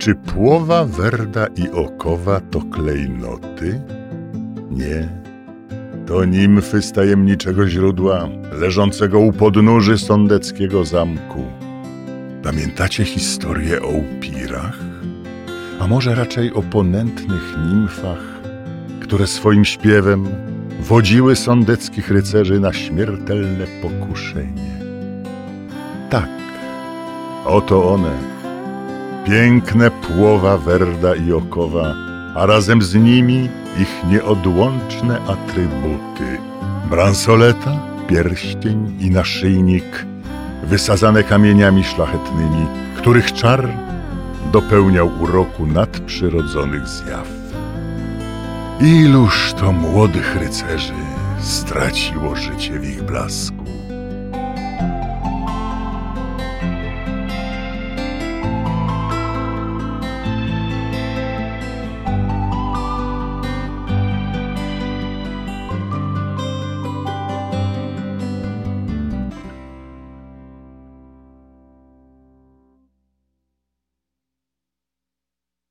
Czy Płowa, Werda i Okowa to klejnoty? Nie. To nimfy z tajemniczego źródła, leżącego u podnóży sądeckiego zamku. Pamiętacie historię o upirach? A może raczej o ponętnych nimfach, które swoim śpiewem wodziły sądeckich rycerzy na śmiertelne pokuszenie? Tak, oto one, piękne Płowa, Werda i Okowa, a razem z nimi ich nieodłączne atrybuty. Bransoleta, pierścień i naszyjnik wysadzane kamieniami szlachetnymi, których czar dopełniał uroku nadprzyrodzonych zjaw. Iluż to młodych rycerzy straciło życie w ich blasku.